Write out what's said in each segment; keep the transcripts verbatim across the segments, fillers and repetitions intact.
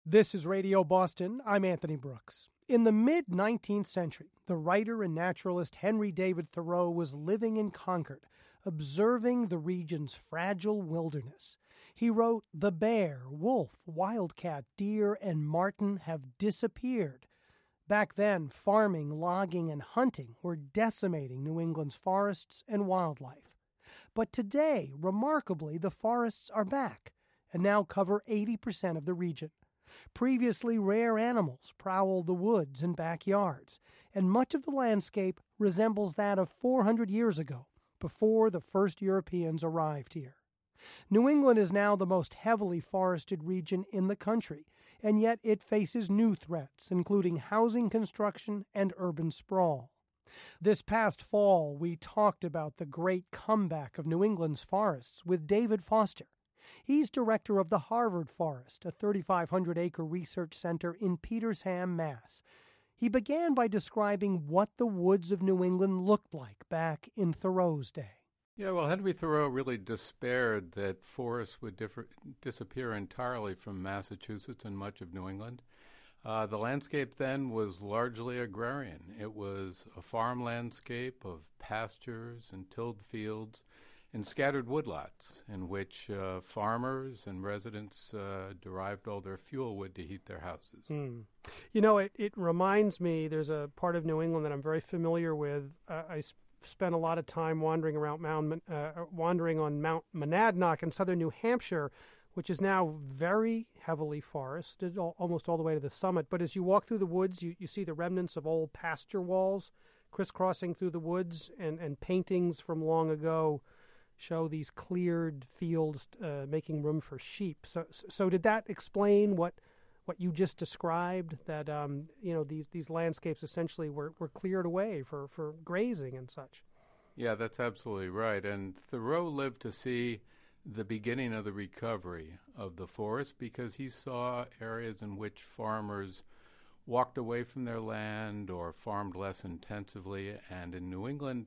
This is Radio Boston. I'm Anthony Brooks. In the mid-nineteenth century, the writer and naturalist Henry David Thoreau was living in Concord, observing the region's fragile wilderness. He wrote, "The bear, wolf, wildcat, deer, and marten have disappeared." Back then, farming, logging, and hunting were decimating New England's forests and wildlife. But today, remarkably, the forests are back and now cover eighty percent of the region. Previously rare animals prowl the woods and backyards, and much of the landscape resembles that of four hundred years ago, before the first Europeans arrived here. New England is now the most heavily forested region in the country, and yet it faces new threats, including housing construction and urban sprawl. This past fall, we talked about the great comeback of New England's forests with David Foster. He's director of the Harvard Forest, a thirty-five hundred acre research center in Petersham, Mass. He began by describing what the woods of New England looked like back in Thoreau's day. Yeah, well, Henry Thoreau really despaired that forests would differ, disappear entirely from Massachusetts and much of New England. Uh, the landscape then was largely agrarian. It was a farm landscape of pastures and tilled fields and scattered woodlots in which uh, farmers and residents uh, derived all their fuel wood to heat their houses. Mm. You know, it, it reminds me, there's a part of New England that I'm very familiar with. Uh, I sp- spent a lot of time wandering around Mount, uh, wandering on Mount Monadnock in southern New Hampshire, which is now very heavily forested, all, almost all the way to the summit. But as you walk through the woods, you, you see the remnants of old pasture walls crisscrossing through the woods, and, and paintings from long ago show these cleared fields uh, making room for sheep. So, so did that explain what what you just described? That um, you know these these landscapes essentially were, were cleared away for, for grazing and such. Yeah, that's absolutely right. And Thoreau lived to see the beginning of the recovery of the forest because he saw areas in which farmers walked away from their land or farmed less intensively. And in New England,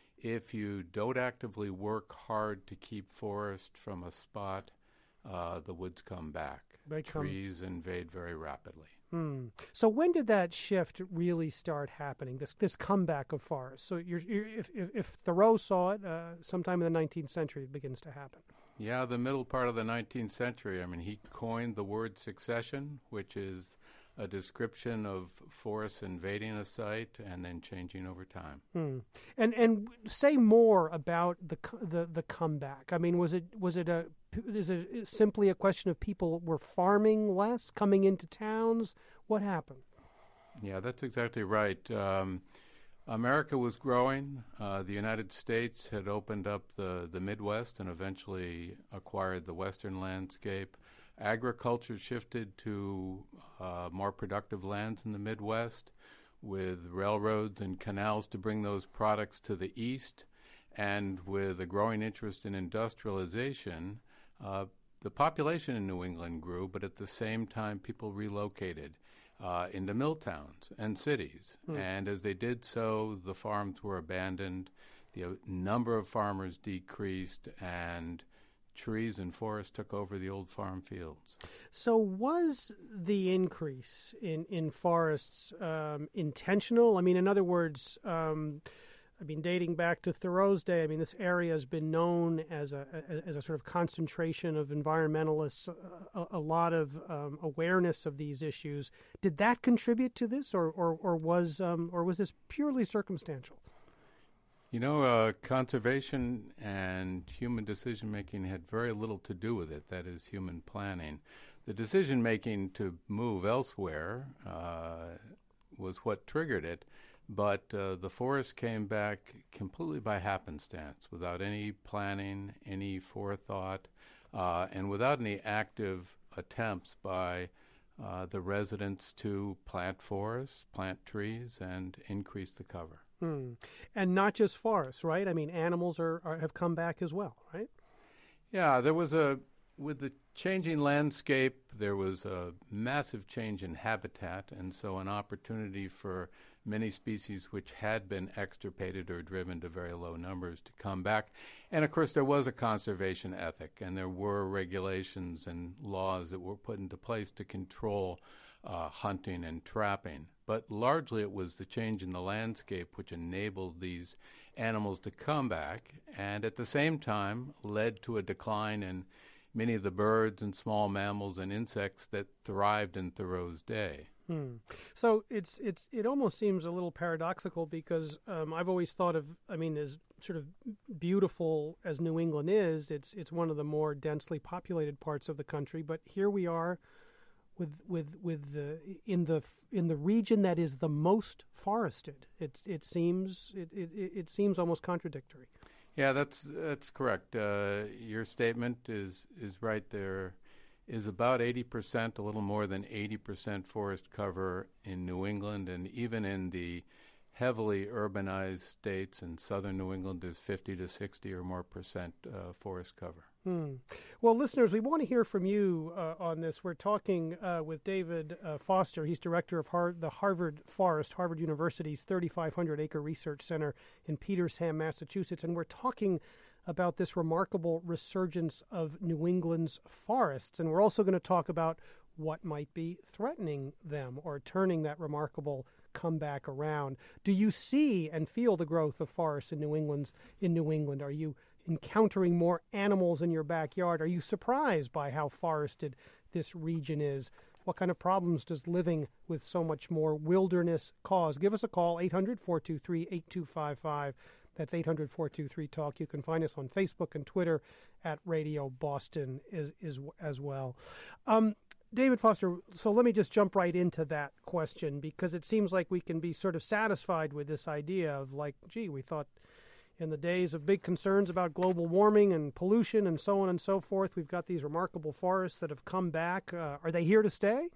if you don't actively work hard to keep forest from a spot, uh, the woods come back. They come. Trees invade very rapidly. Hmm. So when did that shift really start happening, this this comeback of forests? So you're, you're, if, if, if Thoreau saw it, uh, sometime in the nineteenth century it begins to happen. Yeah, the middle part of the nineteenth century. I mean, he coined the word succession, which is a description of forests invading a site and then changing over time. Hmm. And and say more about the the the comeback. I mean, was it was it a is it simply a question of people were farming less, coming into towns? What happened? Yeah, that's exactly right. Um, America was growing. Uh, the United States had opened up the, the Midwest and eventually acquired the Western landscape. Agriculture shifted to uh, more productive lands in the Midwest with railroads and canals to bring those products to the East. And with a growing interest in industrialization, uh, the population in New England grew, but at the same time people relocated uh, into mill towns and cities. Mm. And as they did so, the farms were abandoned, the number of farmers decreased, and trees and forests took over the old farm fields. So was the increase in, in forests um, intentional? I mean, in other words, um, I mean, dating back to Thoreau's day, I mean, this area has been known as a as a sort of concentration of environmentalists, a, a lot of um, awareness of these issues. Did that contribute to this, or or, or was um, or was this purely circumstantial? You know, uh, conservation and human decision-making had very little to do with it, that is, human planning. The decision-making to move elsewhere uh, was what triggered it, but uh, the forest came back completely by happenstance, without any planning, any forethought, uh, and without any active attempts by uh, the residents to plant forests, plant trees, and increase the cover. Hmm. And not just forests, right? I mean, animals are, are have come back as well, right? Yeah, there was a with the changing landscape, there was a massive change in habitat, and so an opportunity for many species which had been extirpated or driven to very low numbers to come back. And of course, there was a conservation ethic, and there were regulations and laws that were put into place to control uh, hunting and trapping. But largely it was the change in the landscape which enabled these animals to come back, and at the same time led to a decline in many of the birds and small mammals and insects that thrived in Thoreau's day. Hmm. So it's it's it almost seems a little paradoxical because um, I've always thought of, I mean, as sort of beautiful as New England is, it's it's one of the more densely populated parts of the country. But here we are, with with with the in the in the region that is the most forested. It it seems it it, it seems almost contradictory. Yeah, that's that's correct. Uh, your statement is is right. There is about eighty percent, a little more than eighty percent forest cover in New England, and even in the heavily urbanized states in southern New England, there's fifty to sixty or more percent uh, forest cover. Hmm. Well, listeners, we want to hear from you uh, on this. We're talking uh, with David uh, Foster. He's director of Har- the Harvard Forest, Harvard University's thirty-five hundred acre research center in Petersham, Massachusetts, and we're talking about this remarkable resurgence of New England's forests. And we're also going to talk about what might be threatening them or turning that remarkable comeback around. Do you see and feel the growth of forests in New England's in New England? Are you encountering more animals in your backyard? Are you surprised by how forested this region is? What kind of problems does living with so much more wilderness cause? Give us a call, eight hundred, four two three, eight two five five. That's eight hundred, four two three, talk. You can find us on Facebook and Twitter at Radio Boston is, is, as well. Um, David Foster, so let me just jump right into that question, because it seems like we can be sort of satisfied with this idea of like, gee, we thought in the days of big concerns about global warming and pollution and so on and so forth, we've got these remarkable forests that have come back. Uh, are they here to stay?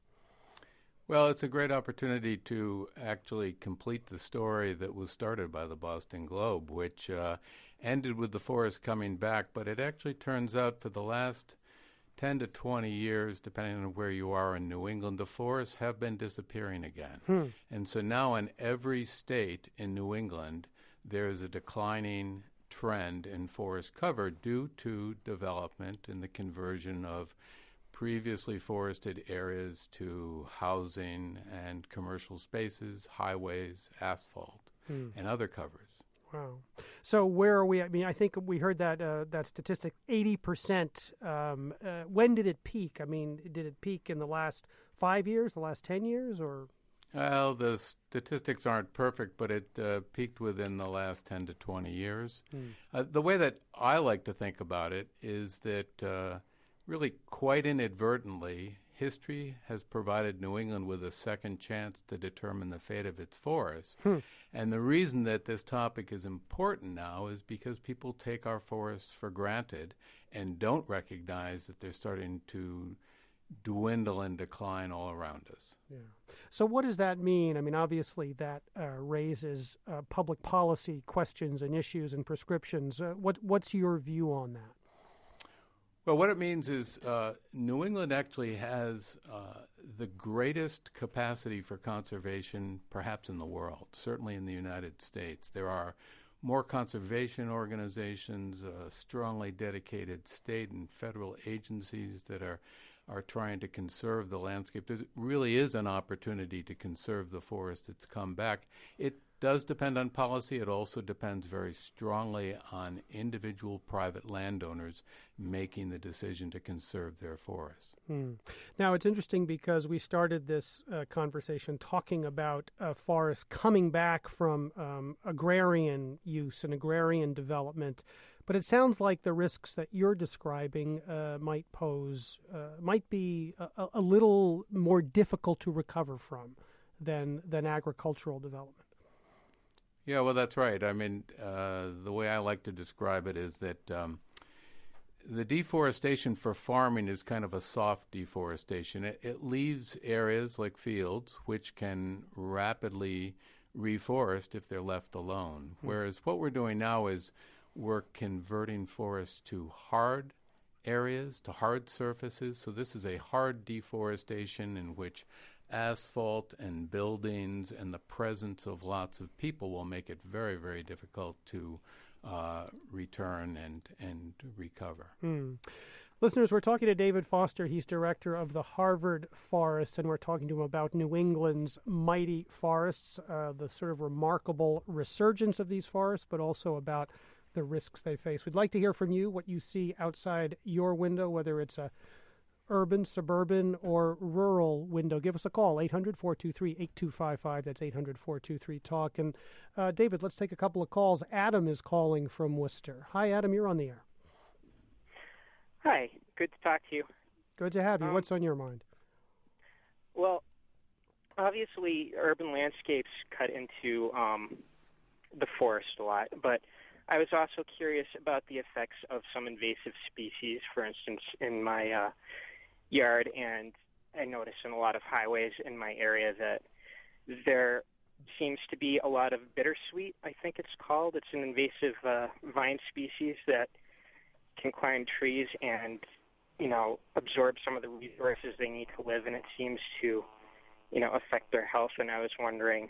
Well, it's a great opportunity to actually complete the story that was started by the Boston Globe, which uh, ended with the forest coming back. But it actually turns out for the last ten to twenty years, depending on where you are in New England, the forests have been disappearing again. Hmm. And so now in every state in New England, there is a declining trend in forest cover due to development and the conversion of previously forested areas to housing and commercial spaces, highways, asphalt, hmm. and other covers. Wow. So where are we? I mean, I think we heard that uh, that statistic, eighty percent. Um, uh, when did it peak? I mean, did it peak in the last five years, the last ten years, or? Well, the statistics aren't perfect, but it uh, peaked within the last ten to twenty years. Hmm. Uh, the way that I like to think about it is that uh, really quite inadvertently, history has provided New England with a second chance to determine the fate of its forests. Hmm. And the reason that this topic is important now is because people take our forests for granted and don't recognize that they're starting to dwindle and decline all around us. Yeah. So what does that mean? I mean, obviously that uh, raises uh, public policy questions and issues and prescriptions. Uh, what What's your view on that? Well, what it means is uh, New England actually has uh, the greatest capacity for conservation perhaps in the world, certainly in the United States. There are more conservation organizations, uh, strongly dedicated state and federal agencies that are are trying to conserve the landscape. There really is an opportunity to conserve the forest that's come back. It does depend on policy. It also depends very strongly on individual private landowners making the decision to conserve their forests. Hmm. Now, it's interesting because we started this uh, conversation talking about uh, forests coming back from um, agrarian use and agrarian development. But it sounds like the risks that you're describing uh, might pose, uh, might be a, a little more difficult to recover from than than agricultural development. Yeah, well, that's right. I mean, uh, the way I like to describe it is that um, the deforestation for farming is kind of a soft deforestation. It, it leaves areas like fields which can rapidly reforest if they're left alone. Hmm. Whereas what we're doing now is we're converting forests to hard areas to hard surfaces. So this is a hard deforestation in which asphalt and buildings and the presence of lots of people will make it very, very difficult to uh, return and, and recover. Hmm. Listeners, we're talking to David Foster. He's director of the Harvard Forest, and we're talking to him about New England's mighty forests, uh, the sort of remarkable resurgence of these forests, but also about the risks they face. We'd like to hear from you, what you see outside your window, whether it's a urban, suburban, or rural window. Give us a call, eight hundred, four two three, eight two five five. That's eight hundred, four two three, talk. And uh, David, let's take a couple of calls. Adam is calling from Worcester. Hi, Adam, you're on the air. Hi, good to talk to you. Good to have you. Um, What's on your mind? Well, obviously, urban landscapes cut into um, the forest a lot, but I was also curious about the effects of some invasive species. For instance, in my uh, yard, and I notice in a lot of highways in my area that there seems to be a lot of bittersweet, I think it's called. It's an invasive uh, vine species that can climb trees and, you know, absorb some of the resources they need to live, and it seems to, you know, affect their health. And I was wondering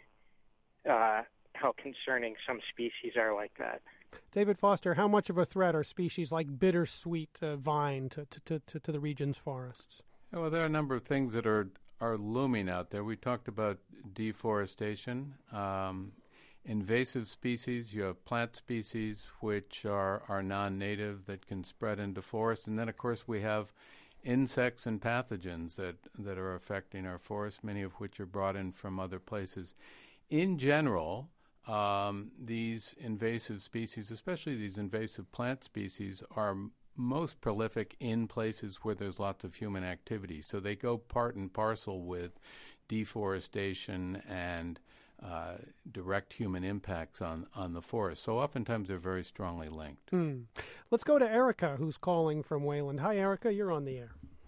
uh, how concerning some species are like that. David Foster, how much of a threat are species like bittersweet uh, vine to, to, to, to the region's forests? Yeah, well, there are a number of things that are, are looming out there. We talked about deforestation. Um, Invasive species, you have plant species which are, are non-native that can spread into forests. And then, of course, we have insects and pathogens that, that are affecting our forests, many of which are brought in from other places. In general, um, these invasive species, especially these invasive plant species, are m- most prolific in places where there's lots of human activity. So they go part and parcel with deforestation and Uh, direct human impacts on, on the forest. So oftentimes they're very strongly linked. Hmm. Let's go to Erica, who's calling from Wayland. Hi, Erica. You're on the air.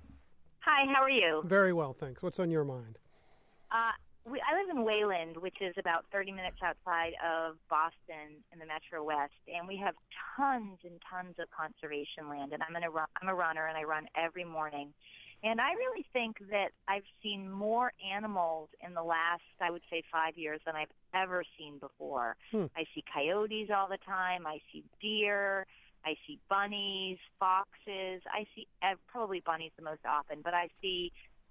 Hi, how are you? Very well, thanks. What's on your mind? Uh, we, I live in Wayland, which is about thirty minutes outside of Boston in the Metro West, and we have tons and tons of conservation land. And I'm, in a, I'm a runner, and I run every morning. And I really think that I've seen more animals in the last, I would say, five years than I've ever seen before. Hmm. I see coyotes all the time. I see deer. I see bunnies, foxes. I see uh, probably bunnies the most often, but I see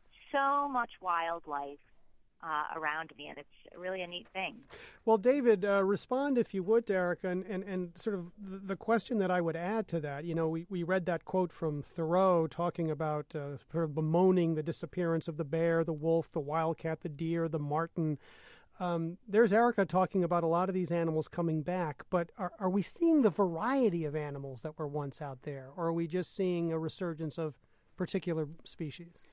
so much wildlife uh, around me, and it's really a neat thing. Well, David, uh, respond, if you would, to Erica, and, and, and sort of the, the question that I would add to that. You know, we, we read that quote from Thoreau talking about uh, sort of bemoaning the disappearance of the bear, the wolf, the wildcat, the deer, the marten. Um, there's Erica talking about a lot of these animals coming back, but are, are we seeing the variety of animals that were once out there, or are we just seeing a resurgence of particular species?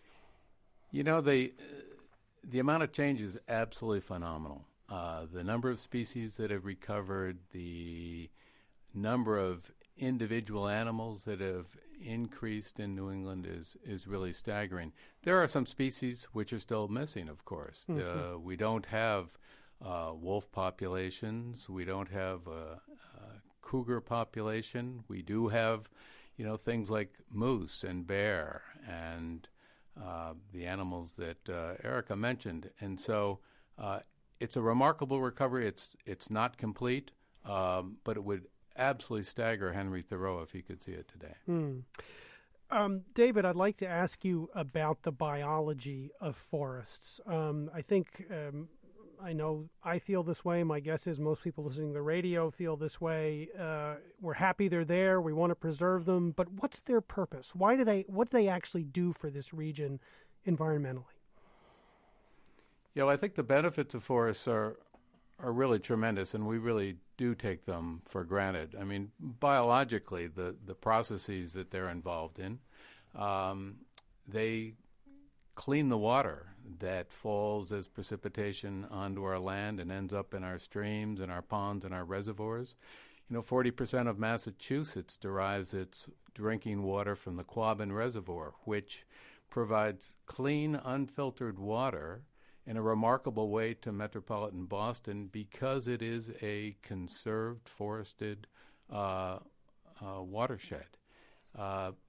You know, the, the amount of change is absolutely phenomenal. Uh, the number of species that have recovered, the number of individual animals that have increased in New England is, is really staggering. There are some species which are still missing, of course. Mm-hmm. Uh, we don't have uh, wolf populations. We don't have a, a cougar population. We do have, you know, things like moose and bear and uh, the animals that uh, Erica mentioned. And so uh, it's a remarkable recovery. It's, it's not complete, um, but it would absolutely stagger Henry Thoreau if he could see it today. Hmm. Um, David, I'd like to ask you about the biology of forests. Um, I think, um, I know I feel this way. My guess is most people listening to the radio feel this way. Uh, we're happy they're there. We want to preserve them. But what's their purpose? Why do they, what do they actually do for this region environmentally? Yeah, well, I think the benefits of forests are are really tremendous, and we really do take them for granted. I mean, biologically, the, the processes that they're involved in, um, they clean the water that falls as precipitation onto our land and ends up in our streams and our ponds and our reservoirs. You know, forty percent of Massachusetts derives its drinking water from the Quabbin Reservoir, which provides clean, unfiltered water in a remarkable way to metropolitan Boston because it is a conserved, forested uh, uh, watershed. Uh,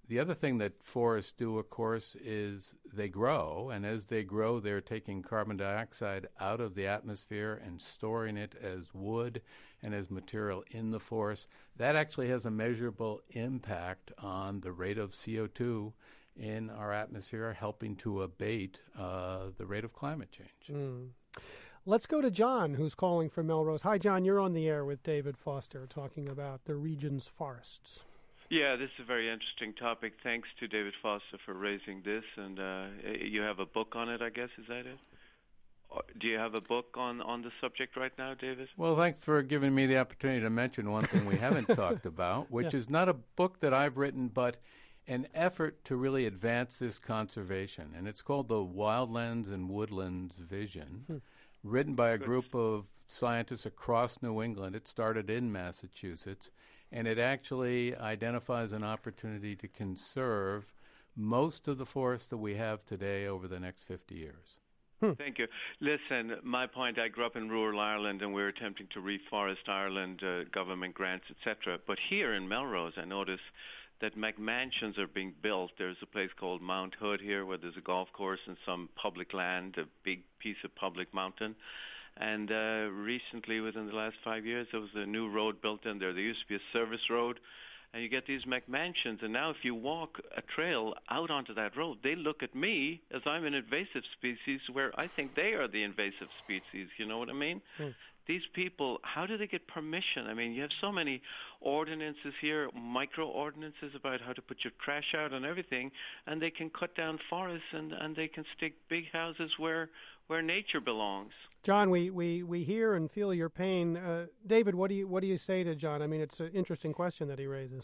the other thing that forests do, of course, is they grow, and as they grow, they're taking carbon dioxide out of the atmosphere and storing it as wood and as material in the forest. That actually has a measurable impact on the rate of C O two in our atmosphere, helping to abate uh, the rate of climate change. Mm. Let's go to John, who's calling from Melrose. Hi, John. You're on the air with David Foster talking about the region's forests. Yeah, this is a very interesting topic. Thanks to David Foster for raising this. And uh, you have a book on it, I guess. Is that it? Do you have a book on, on the subject right now, David? Well, thanks for giving me the opportunity to mention one thing we haven't talked about, which yeah. is not a book that I've written, but an effort to really advance this conservation. And it's called the Wildlands and Woodlands Vision, hmm. written by a group of scientists across New England. It started in Massachusetts, and it actually identifies an opportunity to conserve most of the forests that we have today over the next fifty years. Hmm. Thank you. Listen, my point, I grew up in rural Ireland, and we're attempting to reforest Ireland, uh, government grants, et cetera. But here in Melrose, I notice that McMansions are being built. There's a place called Mount Hood here where there's a golf course and some public land, a big piece of public mountain. And uh, recently, within the last five years, there was a new road built in there. There used to be a service road. And you get these McMansions, and now if you walk a trail out onto that road, they look at me as I'm an invasive species where I think they are the invasive species. You know what I mean? Mm. These people, how do they get permission? I mean, you have so many ordinances here, micro-ordinances about how to put your trash out and everything, and they can cut down forests and, and they can stick big houses where where nature belongs. John, we, we, we hear and feel your pain. Uh, David, what do you what do you say to John? I mean, it's an interesting question that he raises.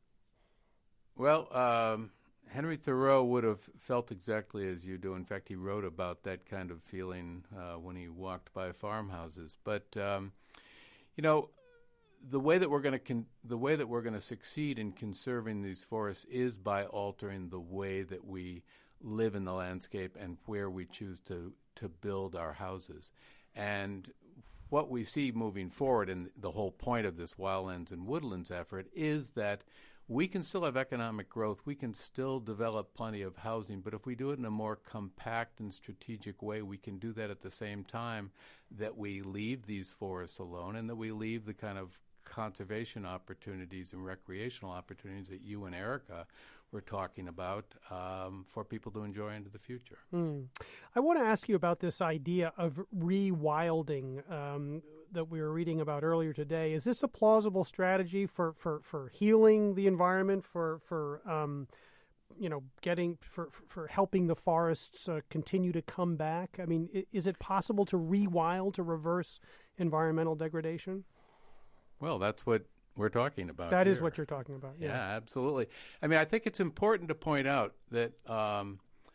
Well, um, Henry Thoreau would have felt exactly as you do. In fact, he wrote about that kind of feeling uh, when he walked by farmhouses. But um, you know, the way that we're going to con- the way that we're going to succeed in conserving these forests is by altering the way that we live in the landscape and where we choose to to build our houses. And what we see moving forward, and the whole point of this Wildlands and Woodlands effort, is that we can still have economic growth, we can still develop plenty of housing, but if we do it in a more compact and strategic way, we can do that at the same time that we leave these forests alone and that we leave the kind of conservation opportunities and recreational opportunities that you and Erica were talking about um, for people to enjoy into the future. Mm. I want to ask you about this idea of rewilding um, that we were reading about earlier today. Is this a plausible strategy for, for, for healing the environment, for for um, you know getting for for helping the forests uh, continue to come back? I mean, is it possible to rewild, to reverse environmental degradation? Well, that's what we're talking about. That here. is what you're talking about. Yeah. yeah, absolutely. I mean, I think it's important to point out that um,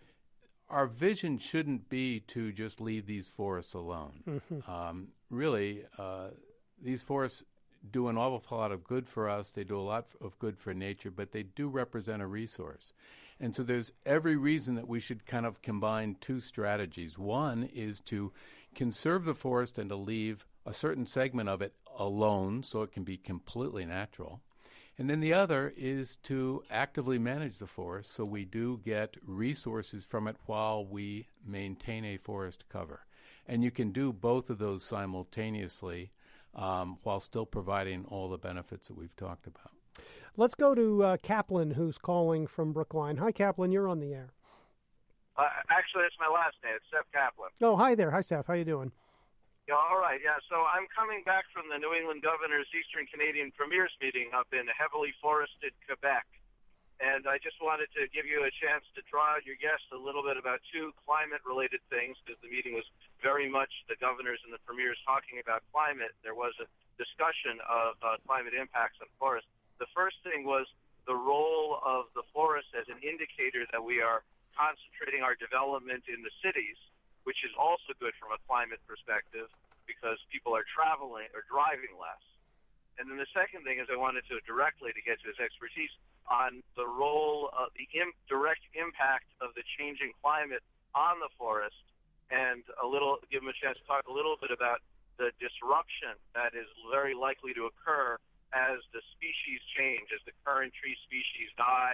our vision shouldn't be to just leave these forests alone. Mm-hmm. Um, really, uh, these forests do an awful lot of good for us. They do a lot of good for nature, but they do represent a resource. And so there's every reason that we should kind of combine two strategies. One is to conserve the forest and to leave a certain segment of it alone so it can be completely natural. And then the other is to actively manage the forest so we do get resources from it while we maintain a forest cover. And you can do both of those simultaneously um, while still providing all the benefits that we've talked about. Let's go to uh, Kaplan, who's calling from Brookline. Hi, Kaplan. You're on the air. Uh, actually, it's my last name. It's Seth Kaplan. Oh, hi there. Hi, Seth. How you doing? Yeah, all right, yeah. So I'm coming back from the New England Governor's Eastern Canadian Premiers meeting up in heavily forested Quebec. And I just wanted to give you a chance to draw out your guests a little bit about two climate-related things, because the meeting was very much the governors and the premiers talking about climate. There was a discussion of uh, climate impacts on forests. The first thing was the role of the forest as an indicator that we are concentrating our development in the cities, which is also good from a climate perspective because people are traveling or driving less. And then the second thing is I wanted to directly to get to his expertise on the role of the im- direct impact of the changing climate on the forest, and a little give him a chance to talk a little bit about the disruption that is very likely to occur as the species change, as the current tree species die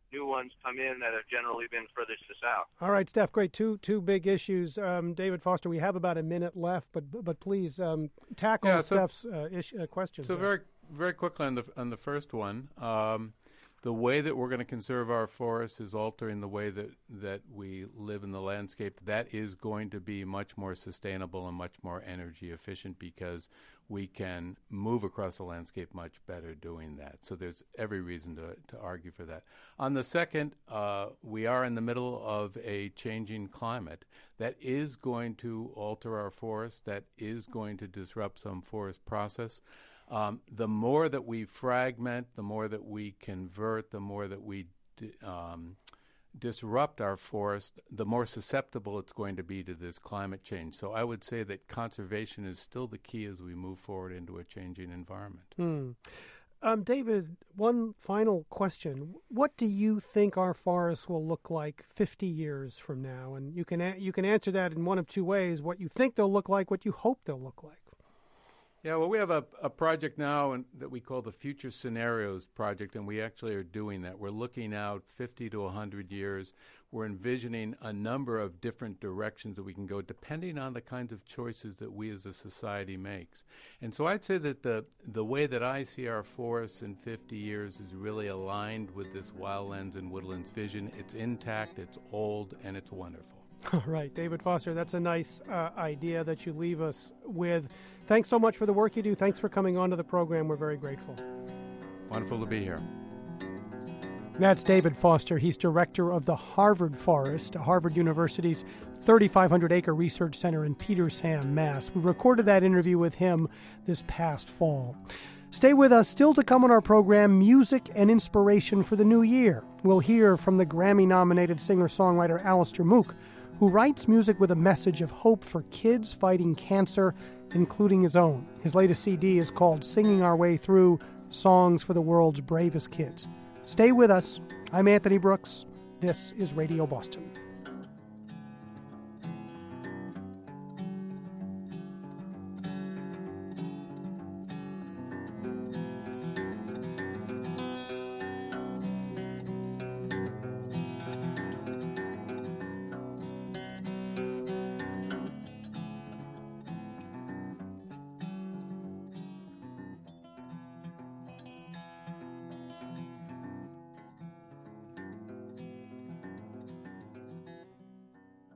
new ones come in that have generally been furthest south. All right, Steph, great. Two two big issues. Um, David Foster, we have about a minute left, but but please um, tackle yeah, so, Steph's uh, ish, uh, questions. So there. very very quickly on the on the first one, um, the way that we're going to conserve our forests is altering the way that, that we live in the landscape. That is going to be much more sustainable and much more energy efficient because we can move across the landscape much better doing that. So there's every reason to, to argue for that. On the second, uh, we are in the middle of a changing climate that is going to alter our forests, that is going to disrupt some forest process. Um, the more that we fragment, the more that we convert, the more that we di- um, disrupt our forest, the more susceptible it's going to be to this climate change. So I would say that conservation is still the key as we move forward into a changing environment. Hmm. Um, David, one final question. What do you think our forests will look like fifty years from now? And you can a- you can answer that in one of two ways, what you think they'll look like, what you hope they'll look like. Yeah, well, we have a, a project now in, that we call the Future Scenarios Project, and we actually are doing that. We're looking out fifty to one hundred years. We're envisioning a number of different directions that we can go depending on the kinds of choices that we as a society makes. And so I'd say that the, the way that I see our forests in fifty years is really aligned with this Wildlands and Woodlands vision. It's intact, it's old, and it's wonderful. All right, David Foster, that's a nice uh, idea that you leave us with. Thanks so much for the work you do. Thanks for coming on to the program. We're very grateful. Wonderful to be here. That's David Foster. He's director of the Harvard Forest, Harvard University's thirty-five hundred acre research center in Petersham, Mass. We recorded that interview with him this past fall. Stay with us. Still to come on our program, music and inspiration for the new year. We'll hear from the Grammy-nominated singer-songwriter Alistair Mook, who writes music with a message of hope for kids fighting cancer, including his own. His latest C D is called Singing Our Way Through, Songs for the World's Bravest Kids. Stay with us. I'm Anthony Brooks. This is Radio Boston.